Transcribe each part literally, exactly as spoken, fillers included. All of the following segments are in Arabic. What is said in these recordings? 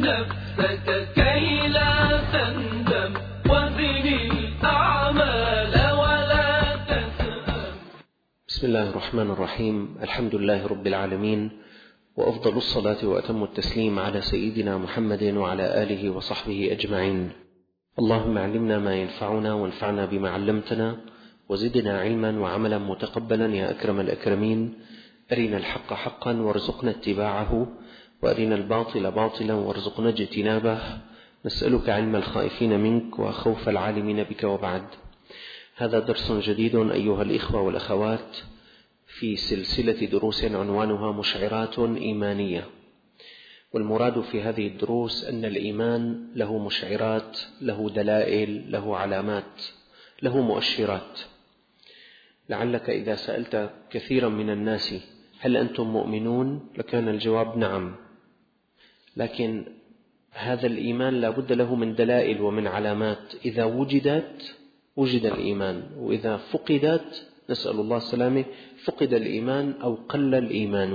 نفسك كي لا تندم وزن الأعمال ولا تسأم. بسم الله الرحمن الرحيم. الحمد لله رب العالمين، وأفضل الصلاة وأتم التسليم على سيدنا محمد وعلى آله وصحبه أجمعين. اللهم علمنا ما ينفعنا وانفعنا بما علمتنا وزدنا علما وعملا متقبلا يا أكرم الأكرمين. أرنا الحق حقا وارزقنا اتباعه، وأرنا الباطل باطلا وارزقنا اجتنابه. نسألك علم الخائفين منك وخوف العالمين بك، وبعد. هذا درس جديد أيها الإخوة والأخوات في سلسلة دروس عنوانها مشعرات إيمانية. والمراد في هذه الدروس أن الإيمان له مشعرات، له دلائل، له علامات، له مؤشرات. لعلك إذا سألت كثيرا من الناس هل أنتم مؤمنون؟ لكان الجواب نعم. لكن هذا الإيمان لا بد له من دلائل ومن علامات. إذا وجدت وجد الإيمان، وإذا فقدت نسأل الله السلامة فقد الإيمان أو قل الإيمان.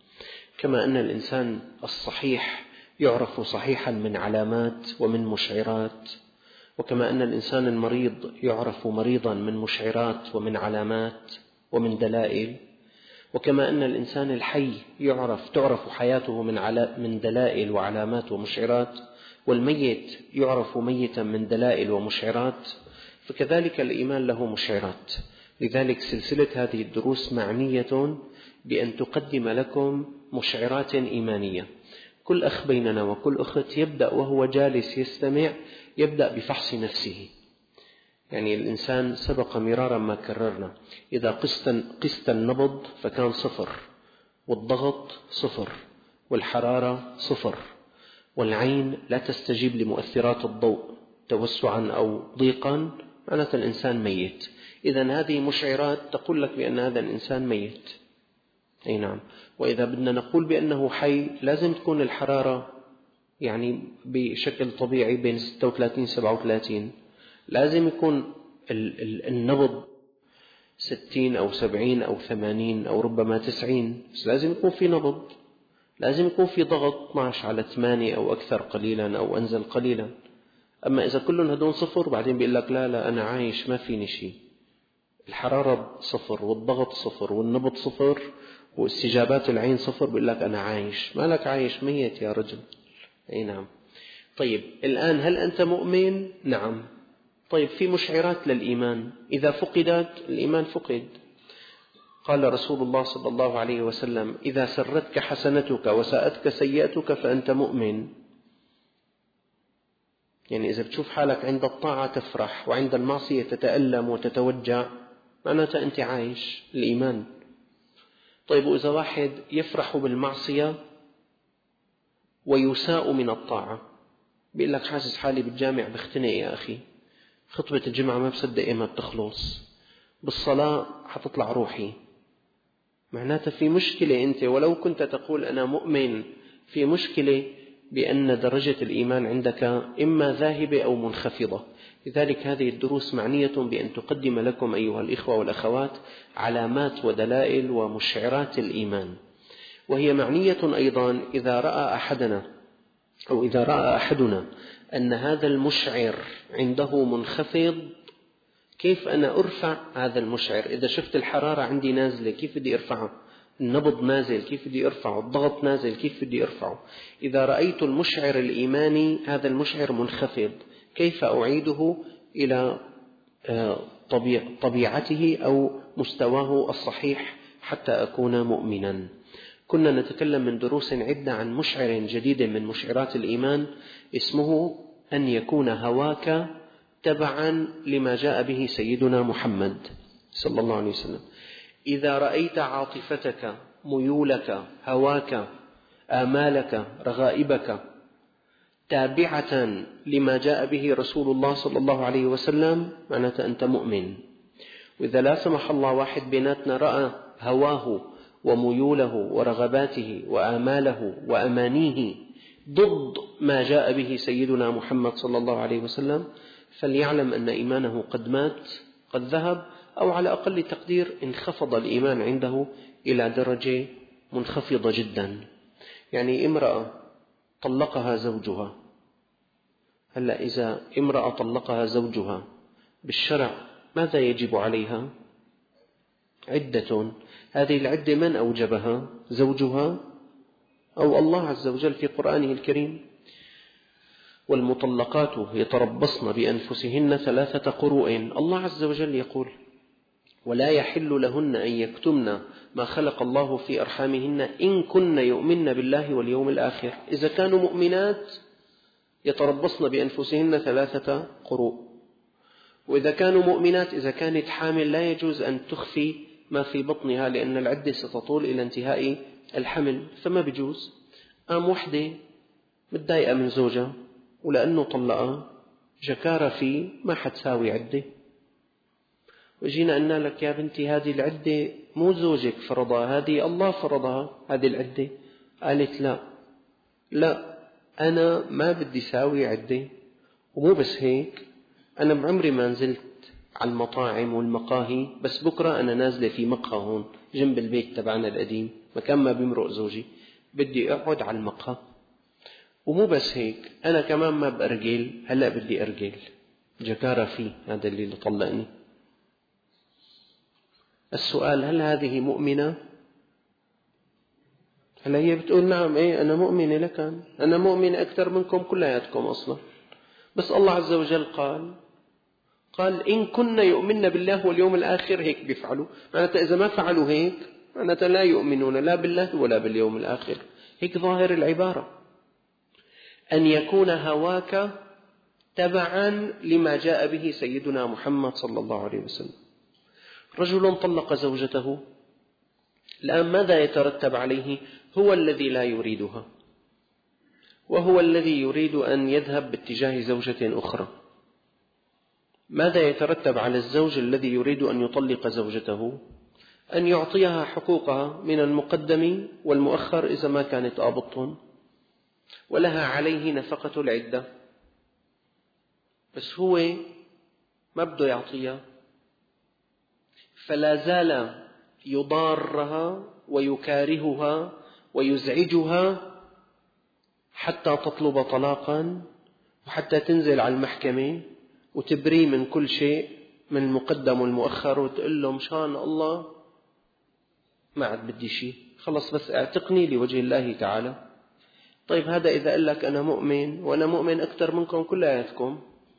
كما أن الإنسان الصحيح يعرف صحيحا من علامات ومن مشعرات، وكما أن الإنسان المريض يعرف مريضا من مشعرات ومن علامات ومن دلائل، وكما أن الإنسان الحي يعرف تعرف حياته من من دلائل وعلامات ومشعرات، والميت يعرف ميتا من دلائل ومشعرات، فكذلك الإيمان له مشعرات. لذلك سلسلة هذه الدروس معنية بأن تقدم لكم مشعرات إيمانية. كل أخ بيننا وكل أخت يبدأ وهو جالس يستمع يبدأ بفحص نفسه. يعني الإنسان سبق مرارا ما كررنا، إذا قست النبض فكان صفر، والضغط صفر، والحرارة صفر، والعين لا تستجيب لمؤثرات الضوء توسعا أو ضيقا، معناته الإنسان ميت. إذن هذه مشعرات تقول لك بأن هذا الإنسان ميت. أي نعم. وإذا بدنا نقول بأنه حي لازم تكون الحرارة يعني بشكل طبيعي بين ستة وثلاثين سبعة وثلاثين، لازم يكون النبض ستين أو سبعين أو ثمانين أو ربما تسعين، بس لازم يكون في نبض، لازم يكون في ضغط اثني عشر على ثمانية أو أكثر قليلا أو أنزل قليلا. أما إذا كلهم هدون صفر بعدين بيقول لك لا لا أنا عايش ما فيني شيء، الحرارة صفر والضغط صفر والنبض صفر واستجابات العين صفر، بيقول لك أنا عايش. ما لك عايش؟ ميت يا رجل. أي نعم. طيب الآن هل أنت مؤمن؟ نعم. طيب في مشعرات للإيمان، إذا فقدت الإيمان فقد. قال رسول الله صلى الله عليه وسلم: إذا سرتك حسنتك وساءتك سيئتك فأنت مؤمن. يعني إذا بتشوف حالك عند الطاعة تفرح وعند المعصية تتألم وتتوجع، معناته أنت عايش الإيمان. طيب وإذا واحد يفرح بالمعصية ويساء من الطاعة، بيقول لك حاسس حالي بالجامع بختنق يا أخي، خطبة الجمعة ما بصدق إما بتخلص، بالصلاة حتطلع روحي، معناته في مشكلة. أنت ولو كنت تقول أنا مؤمن، في مشكلة بأن درجة الإيمان عندك إما ذاهبة أو منخفضة. لذلك هذه الدروس معنية بأن تقدم لكم أيها الإخوة والأخوات علامات ودلائل ومشعرات الإيمان. وهي معنية أيضا إذا رأى أحدنا أو إذا رأى أحدنا أن هذا المشعر عنده منخفض، كيف أنا أرفع هذا المشعر؟ إذا شفت الحرارة عندي نازلة كيف بدي أرفعها؟ النبض نازل كيف بدي أرفعه؟ الضغط نازل كيف بدي أرفعه؟ إذا رأيت المشعر الإيماني هذا المشعر منخفض، كيف أعيده إلى طبيعته أو مستواه الصحيح حتى أكون مؤمنا؟ كنا نتكلم من دروس عدة عن مشعر جديد من مشعرات الإيمان اسمه أن يكون هواك تبعا لما جاء به سيدنا محمد صلى الله عليه وسلم. إذا رأيت عاطفتك، ميولك، هواك، آمالك، رغائبك تابعة لما جاء به رسول الله صلى الله عليه وسلم، معناته أنت مؤمن. وإذا لا سمح الله واحد بيناتنا رأى هواه وميوله ورغباته وآماله وأمانيه ضد ما جاء به سيدنا محمد صلى الله عليه وسلم، فليعلم أن إيمانه قد مات، قد ذهب، أو على أقل تقدير انخفض الإيمان عنده إلى درجة منخفضة جدا. يعني امرأة طلقها زوجها. هلأ إذا امرأة طلقها زوجها بالشرع ماذا يجب عليها؟ عدة. هذه العدة من أوجبها؟ زوجها أو الله عز وجل في قرآنه الكريم؟ والمطلقات يتربصن بأنفسهن ثلاثة قروء. الله عز وجل يقول: ولا يحل لهن أن يكتمن ما خلق الله في أرحامهن إن كن يؤمن بالله واليوم الآخر. إذا كانوا مؤمنات يتربصن بأنفسهن ثلاثة قروء، وإذا كانوا مؤمنات إذا كانت حامل لا يجوز أن تخفي ما في بطنها، لأن العدة ستطول إلى انتهاء الحمل، فما بيجوز. قام وحدة متضايقة من زوجها ولأنه طلقها جكارة فيه ما حتساوي عدة، وجينا قلنا لك: يا بنتي هذه العدة مو زوجك فرضها، هذه الله فرضها هذه العدة. قالت: لا لا أنا ما بدي ساوي عدة. ومو بس هيك، أنا بعمري ما نزلت على المطاعم والمقاهي، بس بكرة أنا نازلة في مقهى هون جنب البيت تبعنا القديم مكان ما بيمرق زوجي، بدي أقعد على المقهى. ومو بس هيك، أنا كمان ما بأرجل، هلأ بدي أرجل. جكارة فيه هذا اللي طلقني. السؤال: هل هذه مؤمنة؟ هل هي بتقول: نعم إيه أنا مؤمنة، لكن أنا مؤمنة أكثر منكم كلياتكم أصلا، بس الله عز وجل قال قال إن كنا يؤمن بالله واليوم الآخر هيك بيفعلوا. معناتها إذا ما فعلوا هيك معناتها لا يؤمنون لا بالله ولا باليوم الآخر. هيك ظاهر العبارة. أن يكون هواك تبعا لما جاء به سيدنا محمد صلى الله عليه وسلم. رجل طلق زوجته، الآن ماذا يترتب عليه؟ هو الذي لا يريدها، وهو الذي يريد أن يذهب باتجاه زوجة أخرى. ماذا يترتب على الزوج الذي يريد أن يطلق زوجته؟ أن يعطيها حقوقها من المقدم والمؤخر إذا ما كانت آبطهم، ولها عليه نفقة العدة، بس هو ما بده يعطيها، فلا زال يضارها ويكارهها ويزعجها حتى تطلب طلاقا، وحتى تنزل على المحكمة وتبري من كل شيء من المقدم والمؤخر، وتقول له: مشان الله ما عاد بدي شيء، خلص بس اعتقني لوجه الله تعالى. طيب هذا إذا قال لك أنا مؤمن وأنا مؤمن أكثر منكم كلياتكم،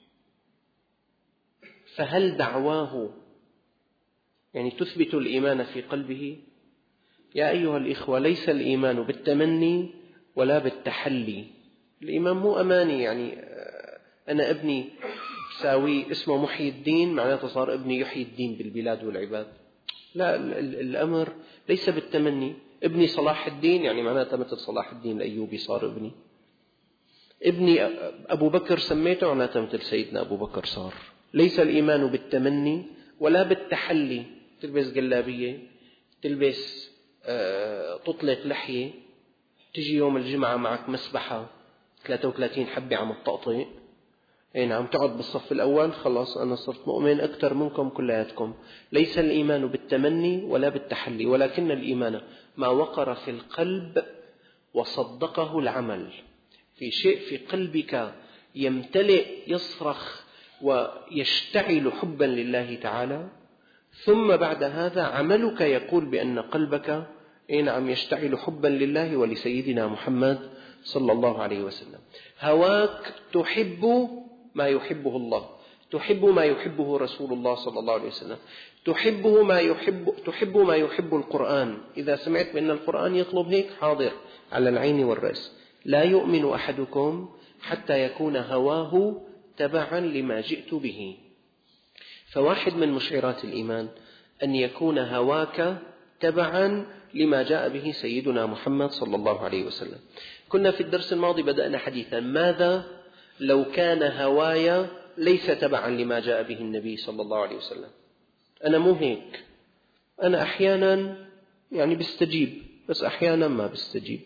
فهل دعواه يعني تثبت الإيمان في قلبه؟ يا أيها الإخوة، ليس الإيمان بالتمني ولا بالتحلي. الإيمان مو أماني، يعني أنا ابني ساوي اسمه محي الدين معناته صار ابني يحيي الدين بالبلاد والعباد. لا، الأمر ليس بالتمني. ابني صلاح الدين يعني معناته مثل صلاح الدين الأيوبي صار ابني. ابني أبو بكر سميته معناته مثل سيدنا أبو بكر صار. ليس الإيمان بالتمني ولا بالتحلي. تلبس جلابية، تلبس آه، تطلق لحية، تجي يوم الجمعة معك مسبحة ثلاثة وثلاثين حبة عم تطقطق، أي نعم، تقعد بالصف الأول، خلاص أنا صرت مؤمن أكثر منكم كلياتكم. ليس الإيمان بالتمني ولا بالتحلي، ولكن الإيمان ما وقر في القلب وصدقه العمل. في شيء في قلبك يمتلئ يصرخ ويشتعل حبا لله تعالى، ثم بعد هذا عملك يقول بأن قلبك أي نعم يشتعل حبا لله ولسيدنا محمد صلى الله عليه وسلم. هواك تحب ما يحبه الله، تحب ما يحبه رسول الله صلى الله عليه وسلم، تحبه ما يحب تحب ما يحب القرآن. إذا سمعت بأن القرآن يطلب هيك، حاضر على العين والرأس. لا يؤمن أحدكم حتى يكون هواه تبعا لما جئت به. فواحد من مشعرات الإيمان أن يكون هواك تبعا لما جاء به سيدنا محمد صلى الله عليه وسلم. كنا في الدرس الماضي بدأنا حديثا: ماذا لو كان هواي ليس تبعا لما جاء به النبي صلى الله عليه وسلم؟ أنا مو هيك، أنا أحيانا يعني بستجيب، بس أحيانا ما بستجيب.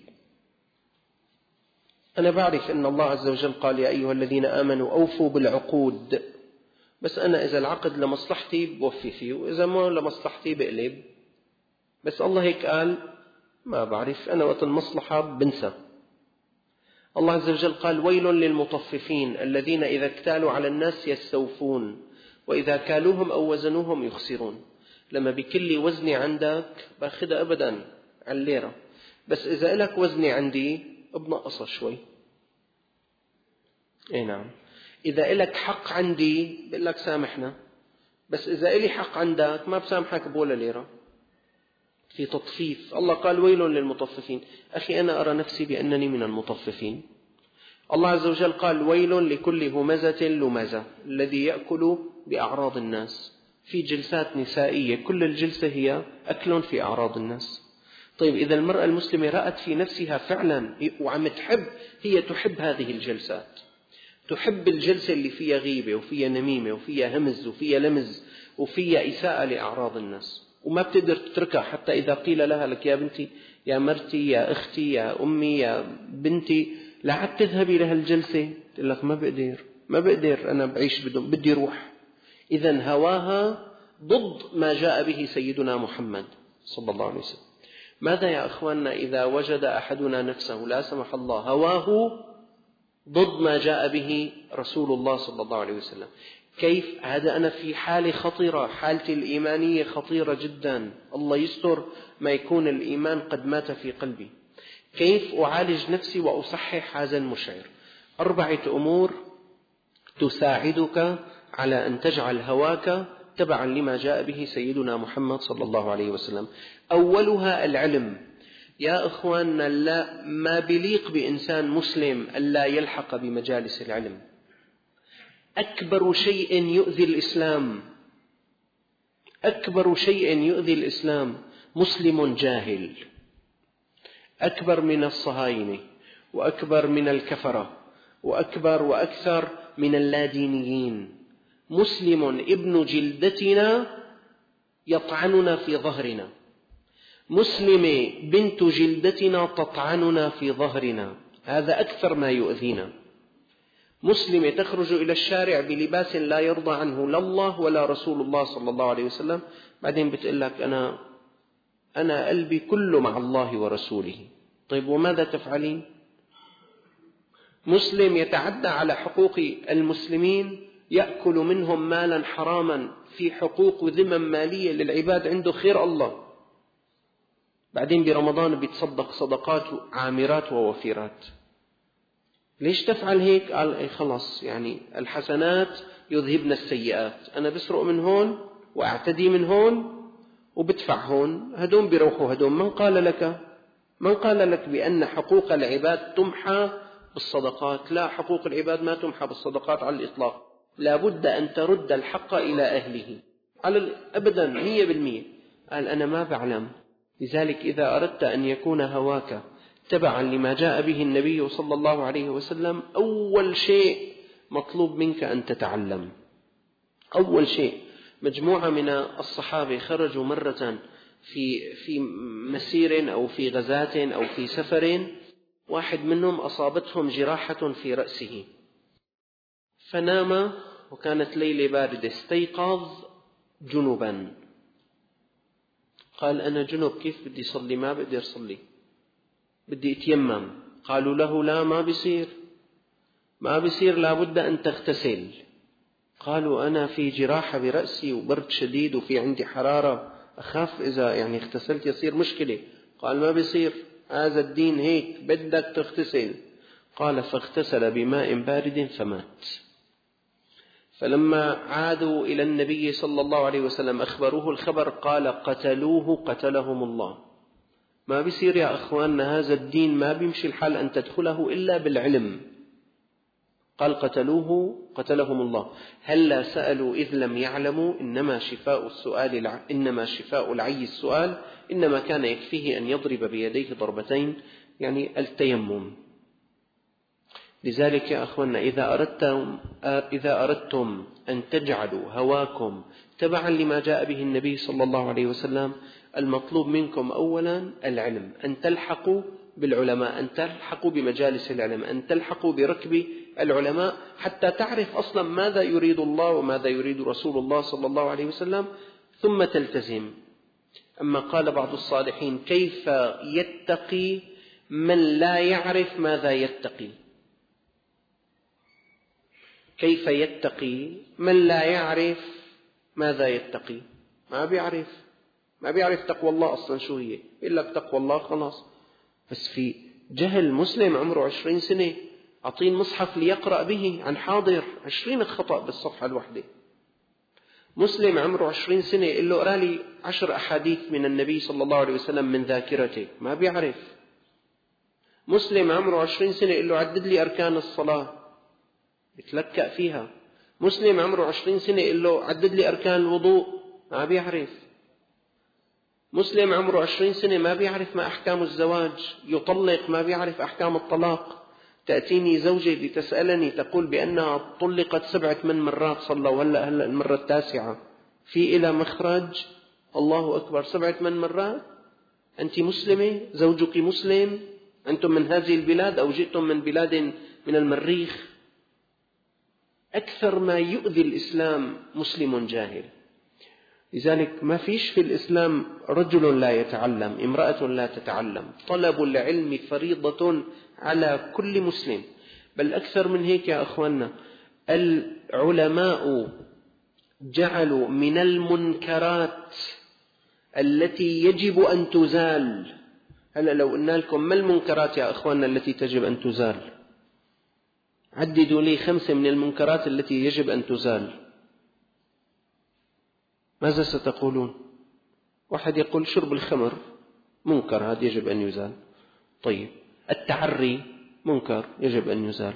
أنا بعرف أن الله عز وجل قال: يا أيها الذين آمنوا أوفوا بالعقود، بس أنا إذا العقد لمصلحتي بوفي فيه، وإذا ما لمصلحتي بقلب. بس الله هيك قال، ما بعرف، أنا وقت المصلحة بنسى. الله عز وجل قال ويل للمطففين الذين إذا اكتالوا على الناس يستوفون وإذا كالوهم أو وزنوهم يخسرون. لما بكل وزني عندك باخدها أبدا على الليرة، بس إذا لك وزني عندي بنقصها شوي. إيه نعم، إذا لك حق عندي بقول لك سامحنا، بس إذا إلي حق عندك ما بسامحك بولا ليرة. في تطفيف. الله قال ويل للمطففين. أخي أنا أرى نفسي بأنني من المطففين. الله عز وجل قال ويل لكل همزة لمزة الذي يأكل بأعراض الناس. في جلسات نسائية كل الجلسة هي أكل في أعراض الناس. طيب إذا المرأة المسلمة رأت في نفسها فعلا وعم تحب، هي تحب هذه الجلسات، تحب الجلسة اللي فيها غيبة وفيها نميمة وفيها همز وفيها لمز وفيها إساءة لأعراض الناس، وما بتقدر تتركها حتى إذا قيل لها لك يا بنتي يا مرتي يا أختي يا أمي يا بنتي لا عاد تذهبي لها الجلسة، تقول لك ما بقدر ما بقدر أنا بعيش بدون بدي روح. إذن هواها ضد ما جاء به سيدنا محمد صلى الله عليه وسلم. ماذا يا أخواننا إذا وجد أحدنا نفسه لا سمح الله هواه ضد ما جاء به رسول الله صلى الله عليه وسلم؟ كيف هذا؟ أنا في حالة خطيرة، حالتي الإيمانية خطيرة جدا، الله يستر ما يكون الإيمان قد مات في قلبي. كيف أعالج نفسي وأصحح هذا المشعر؟ أربعة أمور تساعدك على أن تجعل هواك تبعا لما جاء به سيدنا محمد صلى الله عليه وسلم. أولها العلم. يا أخواننا لا ما بليق بإنسان مسلم ألا يلحق بمجالس العلم. أكبر شيء يؤذي الإسلام، أكبر شيء يؤذي الإسلام مسلم جاهل، أكبر من الصهاينة وأكبر من الكفرة وأكبر وأكثر من اللادينيين. مسلم ابن جلدتنا يطعننا في ظهرنا، مسلمة بنت جلدتنا تطعننا في ظهرنا، هذا أكثر ما يؤذينا. مسلمة تخرج إلى الشارع بلباس لا يرضى عنه لا الله ولا رسول الله صلى الله عليه وسلم، بعدين بتقول لك أنا أنا قلبي كله مع الله ورسوله. طيب وماذا تفعلين؟ مسلم يتعدى على حقوق المسلمين، يأكل منهم مالا حراما في حقوق وذمم مالية للعباد عنده خير الله، بعدين برمضان بيتصدق صدقات عامرات ووفيرات. ليش تفعل هيك؟ قال اي خلص يعني الحسنات يذهبن السيئات، أنا بسرق من هون وأعتدي من هون وبدفع هون، هدون بيروحوا هدون. من قال لك من قال لك بأن حقوق العباد تمحى بالصدقات؟ لا، حقوق العباد ما تمحى بالصدقات على الإطلاق، لا بد أن ترد الحق إلى أهله على أبدا مية بالمية. قال أنا ما بعلم. لذلك إذا أردت أن يكون هواك تبعا لما جاء به النبي صلى الله عليه وسلم، أول شيء مطلوب منك أن تتعلم. أول شيء، مجموعة من الصحابة خرجوا مرة في في مسير أو في غزاة أو في سفر، واحد منهم أصابتهم جراحة في رأسه فنام، وكانت ليلة باردة، استيقظ جنبا. قال أنا جنب، كيف بدي صلي؟ ما بقدر صلي، بدي اتيمم. قالوا له لا ما بيصير ما بيصير لابد أن تغتسل. قالوا أنا في جراحة برأسي وبرد شديد وفي عندي حرارة، أخاف إذا يعني اغتسلت يصير مشكلة. قال ما بيصير، هذا الدين هيك بدك تغتسل. قال فاغتسل بماء بارد فمات. فلما عادوا إلى النبي صلى الله عليه وسلم أخبروه الخبر، قال قتلوه قتلهم الله. ما بيصير يا أخواننا، هذا الدين ما بيمشي الحال أن تدخله إلا بالعلم. قال قتلوه قتلهم الله. هلا سألوا إذ لم يعلموا؟ إنما شفاء السؤال إنما شفاء العي السؤال، إنما كان يكفيه أن يضرب بيديه ضربتين، يعني التيمم. لذلك يا أخواننا إذا أردتم إذا أردتم أن تجعلوا هواكم تبعا لما جاء به النبي صلى الله عليه وسلم، المطلوب منكم أولا العلم، أن تلحقوا بالعلماء، أن تلحقوا بمجالس العلم، أن تلحقوا بركب العلماء حتى تعرف أصلا ماذا يريد الله وماذا يريد رسول الله صلى الله عليه وسلم، ثم تلتزم. أما قال بعض الصالحين كيف يتقي من لا يعرف ماذا يتقي؟ كيف يتقي من لا يعرف ماذا يتقي؟ ما بيعرف ما بيعرف تقوى الله أصلا شو هي، يقول لك تقوى الله خلاص. بس في جهل مسلم عمره عشرين سنة أعطيه مصحف ليقرأ به عن حاضر، عشرين خطأ بالصفحة الواحدة. مسلم عمره عشرين سنة يقول له اقرأ لي عشر أحاديث من النبي صلى الله عليه وسلم من ذاكرته، ما بيعرف. مسلم عمره عشرين سنة يقول له عدد لي أركان الصلاة، يتلكأ فيها. مسلم عمره عشرين سنة يقول له عدد لي أركان الوضوء، ما بيعرف. مسلم عمره عشرين سنة ما بيعرف ما أحكام الزواج، يطلق ما بيعرف أحكام الطلاق. تأتيني زوجي لتسألني تقول بأنها طلقت سبعة من مرات، صلى وهلأ هلأ المرة التاسعة، في إلى مخرج؟ الله أكبر، سبعة من مرات؟ أنت مسلمة؟ زوجك مسلم؟ أنتم من هذه البلاد أو جئتم من بلاد من المريخ؟ أكثر ما يؤذي الإسلام مسلم جاهل. لذلك ما فيش في الإسلام رجل لا يتعلم، امرأة لا تتعلم. طلب العلم فريضة على كل مسلم. بل أكثر من هيك يا أخواننا، العلماء جعلوا من المنكرات التي يجب أن تزال. هلأ لو قلنا لكم ما المنكرات يا أخواننا التي تجب أن تزال، عددوا لي خمسة من المنكرات التي يجب أن تزال، ماذا ستقولون؟ واحد يقول شرب الخمر منكر، هذا يجب أن يزال. طيب التعري منكر يجب أن يزال.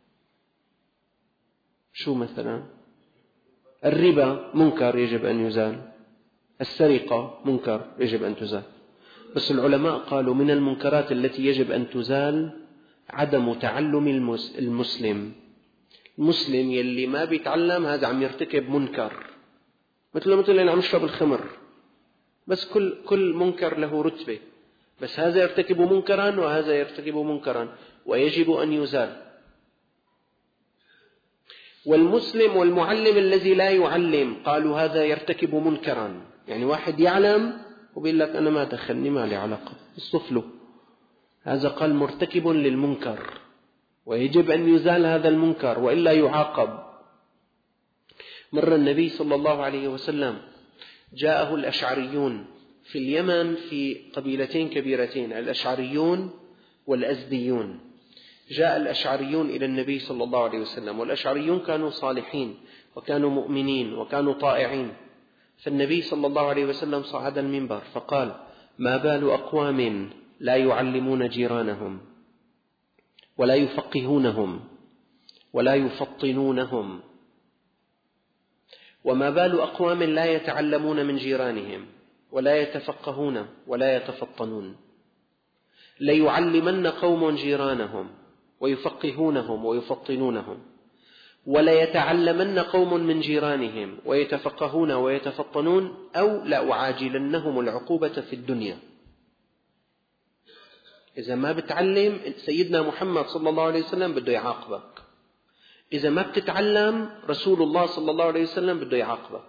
شو مثلا؟ الربا منكر يجب أن يزال. السرقة منكر يجب أن تزال. بس العلماء قالوا من المنكرات التي يجب أن تزال عدم تعلم المسلم. المسلم يلي ما بيتعلم هذا عم يرتكب منكر، مثل مثل اللي عم يشرب الخمر. بس كل كل منكر له رتبة، بس هذا يرتكب منكرا وهذا يرتكب منكرا ويجب أن يزال. والمسلم والمعلم الذي لا يعلم قالوا هذا يرتكب منكرا. يعني واحد يعلم وبيقول لك أنا ما دخلني، ما لي علاقة، اصطف له. هذا قال مرتكب للمنكر ويجب أن يزال هذا المنكر وإلا يعاقب. مر النبي صلى الله عليه وسلم جاءه الأشعريون في اليمن في قبيلتين كبيرتين، الأشعريون والأزديون. جاء الأشعريون إلى النبي صلى الله عليه وسلم، والأشعريون كانوا صالحين وكانوا مؤمنين وكانوا طائعين. فالنبي صلى الله عليه وسلم صعد المنبر فقال: ما بال أقوام لا يعلمون جيرانهم ولا يفقهونهم ولا يفطنونهم، وما بال أقوام لا يتعلمون من جيرانهم ولا يتفقهون ولا يتفطنون. ليعلمن قوم جيرانهم ويفقهونهم ويفطنونهم، ولا يتعلمن قوم من جيرانهم ويتفقهون ويتفطنون، أو لأعاجلنهم العقوبة في الدنيا. إذا ما بتعلم سيدنا محمد صلى الله عليه وسلم بده يعاقبك، إذا ما بتتعلم رسول الله صلى الله عليه وسلم بده يعاقبك.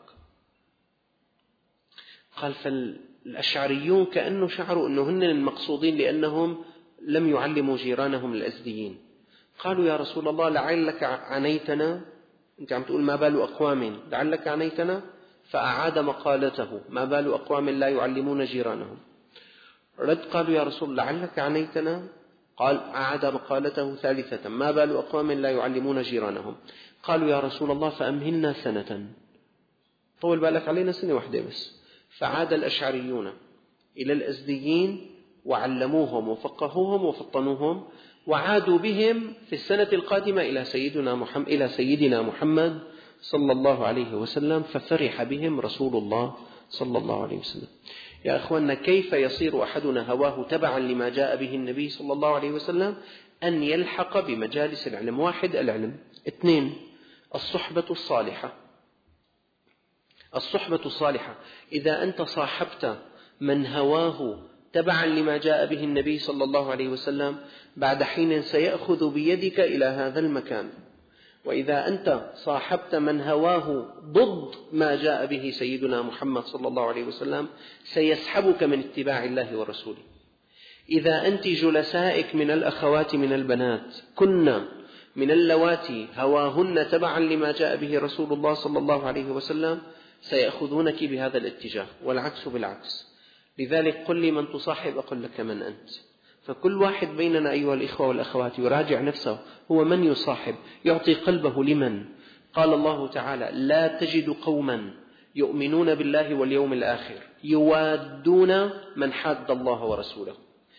قال فالأشعريون كأنه شعروا أنه هن المقصودين لأنهم لم يعلموا جيرانهم الأزديين. قالوا: يا رسول الله لعلك عنيتنا، أنت عم تقول ما بال أقوام، لعلك عنيتنا. فأعاد مقالته: ما بال أقوام لا يعلمون جيرانهم. رد قالوا: يا رسول لعلك عنيتنا. قال أعاد مقالته ثالثة: ما بال أقوام لا يعلمون جيرانهم. قالوا: يا رسول الله فأمهلنا سنة، طول بالك علينا سنة واحدة بس. فعاد الأشعريون إلى الأزديين وعلموهم وفقهوهم وفطنوهم، وعادوا بهم في السنة القادمة إلى سيدنا محمد إلى سيدنا محمد صلى الله عليه وسلم، ففرح بهم رسول الله صلى الله عليه وسلم. يا أخواننا، كيف يصير أحدنا هواه تبعا لما جاء به النبي صلى الله عليه وسلم؟ أن يلحق بمجالس العلم. واحد، العلم. اثنين، الصحبة الصالحة. الصحبة الصالحة، إذا أنت صاحبت من هواه تبعا لما جاء به النبي صلى الله عليه وسلم، بعد حين سيأخذ بيدك إلى هذا المكان. وإذا أنت صاحبت من هواه ضد ما جاء به سيدنا محمد صلى الله عليه وسلم، سيسحبك من اتباع الله ورسوله. إذا أنت جلسائك من الأخوات من البنات كنا من اللواتي هواهن تبعا لما جاء به رسول الله صلى الله عليه وسلم سيأخذونك بهذا الاتجاه، والعكس بالعكس. لذلك قل لي من تصاحب أقول لك من أنت. فكل واحد بيننا أيها الإخوة والأخوات يراجع نفسه، هو من يصاحب، يعطي قلبه لمن. قال الله تعالى: لا تجد قوما يؤمنون بالله واليوم الآخر يوادون من حاد الله ورسوله.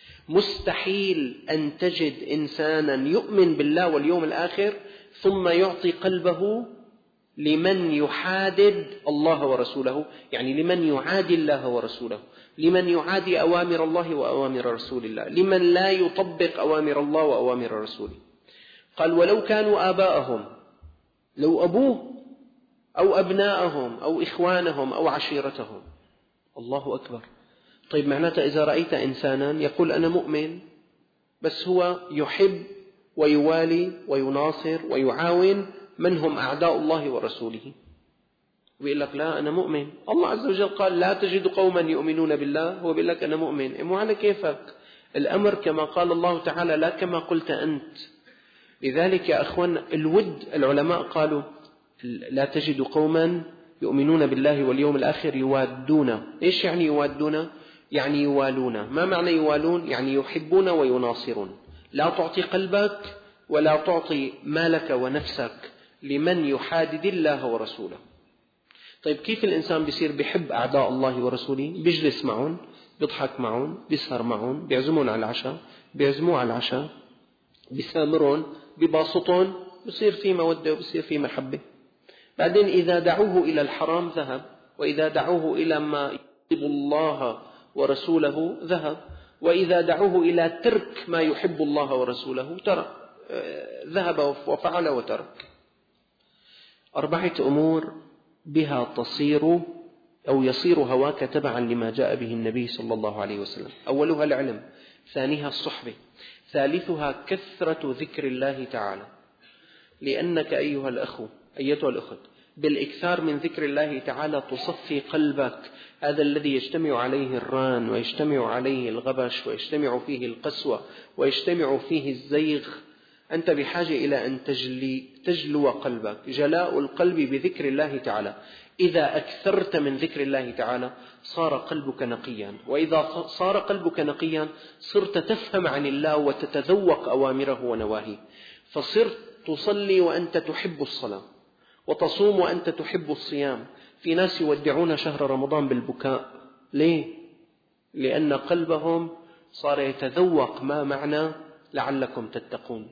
مستحيل أن تجد إنسانا يؤمن بالله واليوم الآخر ثم يعطي قلبه لمن يحادد الله ورسوله، يعني لمن يعادي الله ورسوله، لمن يعادي أوامر الله وأوامر رسول الله، لمن لا يطبق أوامر الله وأوامر رسوله. قال: ولو كانوا آباءهم، لو أبوه أو أبناءهم أو إخوانهم أو عشيرتهم. الله أكبر. طيب معناته إذا رأيت إنسانا يقول أنا مؤمن بس هو يحب ويوالي ويناصر ويعاون من هم أعداء الله ورسوله، ويقول لك لا أنا مؤمن، الله عز وجل قال لا تجد قوما يؤمنون بالله، هو بيقول لك أنا مؤمن. مو على كيفك، الأمر كما قال الله تعالى لا كما قلت أنت. لذلك يا أخوان الود، العلماء قالوا لا تجد قوما يؤمنون بالله واليوم الآخر يوادون. إيش يعني يوادون؟ يعني يوالون. ما معنى يوالون؟ يعني يحبون ويناصرون. لا تعطي قلبك ولا تعطي مالك ونفسك لمن يحادد الله ورسوله. طيب كيف الإنسان بيصير بيحب أعداء الله ورسوله؟ بيجلس معهم، بيضحك معهم، بيسهر معهم، بيعزمون على العشاء، بيعزموه على العشاء، بيسامرون، بباسطون، بيصير في مودة وبيصير في محبة. بعدين إذا دعوه إلى الحرام ذهب، وإذا دعوه إلى ما يغضب الله ورسوله ذهب، وإذا دعوه إلى ترك ما يحب الله ورسوله ترك، ذهب وفعل وترك. أربعة أمور بها تصير أو يصير هواك تبعا لما جاء به النبي صلى الله عليه وسلم. أولها العلم، ثانيها الصحبة، ثالثها كثرة ذكر الله تعالى. لأنك أيها الأخو أيتها الأخت بالإكثار من ذكر الله تعالى تصفي قلبك، هذا الذي يجتمع عليه الران ويجتمع عليه الغبش ويجتمع فيه القسوة ويجتمع فيه الزيغ. أنت بحاجة إلى أن تجلي تجلو قلبك، جلاء القلب بذكر الله تعالى. إذا أكثرت من ذكر الله تعالى صار قلبك نقيا، وإذا صار قلبك نقيا صرت تفهم عن الله وتتذوق أوامره ونواهيه، فصرت تصلي وأنت تحب الصلاة، وتصوم وأنت تحب الصيام. في ناس يودعون شهر رمضان بالبكاء. ليه؟ لأن قلبهم صار يتذوق ما معنى لعلكم تتقون.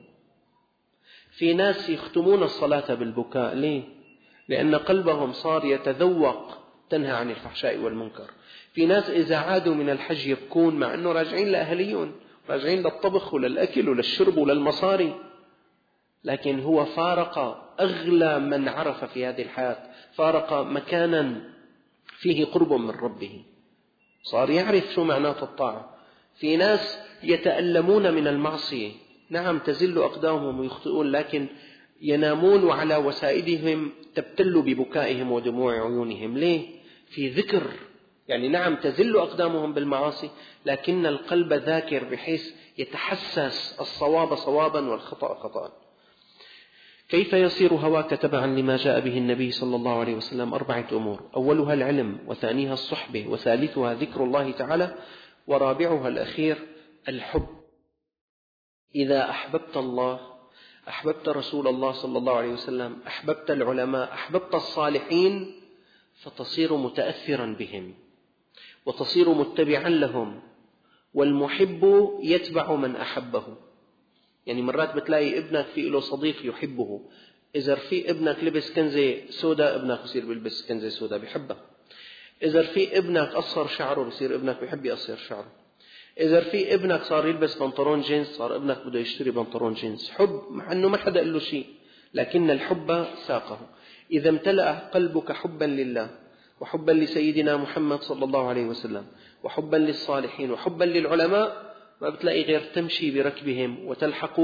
في ناس يختمون الصلاة بالبكاء. ليه؟ لأن قلبهم صار يتذوق تنهى عن الفحشاء والمنكر. في ناس إذا عادوا من الحج يبكون مع أنه راجعين لأهليون، راجعين للطبخ وللأكل وللشرب وللمصاري، لكن هو فارق أغلى من عرف في هذه الحياة، فارق مكانا فيه قرب من ربه، صار يعرف شو معنات الطاعة. في ناس يتألمون من المعصية، نعم تزل أقدامهم ويخطئون، لكن ينامون وعلى وسائدهم تبتل ببكائهم ودموع عيونهم. ليه؟ في ذكر. يعني نعم تزل أقدامهم بالمعاصي، لكن القلب ذاكر بحيث يتحسس الصواب صوابا والخطأ خطأ. كيف يصير هواك تبعا لما جاء به النبي صلى الله عليه وسلم؟ أربعة أمور، أولها العلم، وثانيها الصحبة، وثالثها ذكر الله تعالى، ورابعها الأخير الحب. إذا أحببت الله، أحببت رسول الله صلى الله عليه وسلم، أحببت العلماء، أحببت الصالحين، فتصير متأثرا بهم وتصير متبعا لهم. والمحب يتبع من أحبه. يعني مرات بتلاقي ابنك في له صديق يحبه، إذا في ابنك لبس كنزة سوداء ابنك يصير بيلبس كنزة سوداء بيحبها. إذا في ابنك قصر شعره بيصير ابنك بيحب يقصر شعره. إذا في ابنك صار يلبس بنطلون جينز صار ابنك بده يشتري بنطلون جينز. حب مع أنه ما حدا قال له شيء، لكن الحب ساقه. إذا امتلأ قلبك حبا لله وحبا لسيدنا محمد صلى الله عليه وسلم وحبا للصالحين وحبا للعلماء، ما بتلاقي غير تمشي بركبهم وتلحق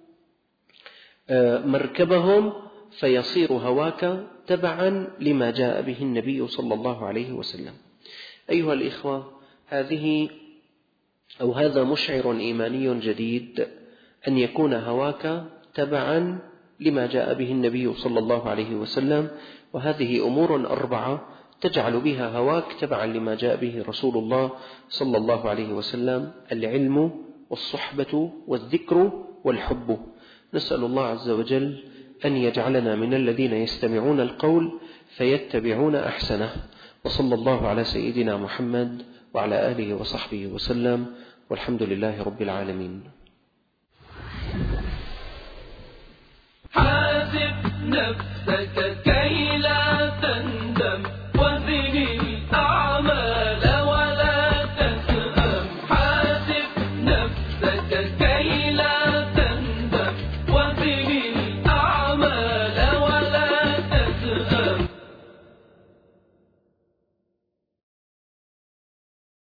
مركبهم، فيصير هواك تبعا لما جاء به النبي صلى الله عليه وسلم. أيها الإخوة، هذه أو هذا مشعر إيماني جديد، أن يكون هواك تبعا لما جاء به النبي صلى الله عليه وسلم. وهذه أمور أربعة تجعل بها هواك تبعا لما جاء به رسول الله صلى الله عليه وسلم: العلم والصحبة والذكر والحب. نسأل الله عز وجل أن يجعلنا من الذين يستمعون القول فيتبعون أحسنه. وصلى الله على سيدنا محمد وعلى آله وصحبه وسلم، والحمد لله رب العالمين. حاسب نفسك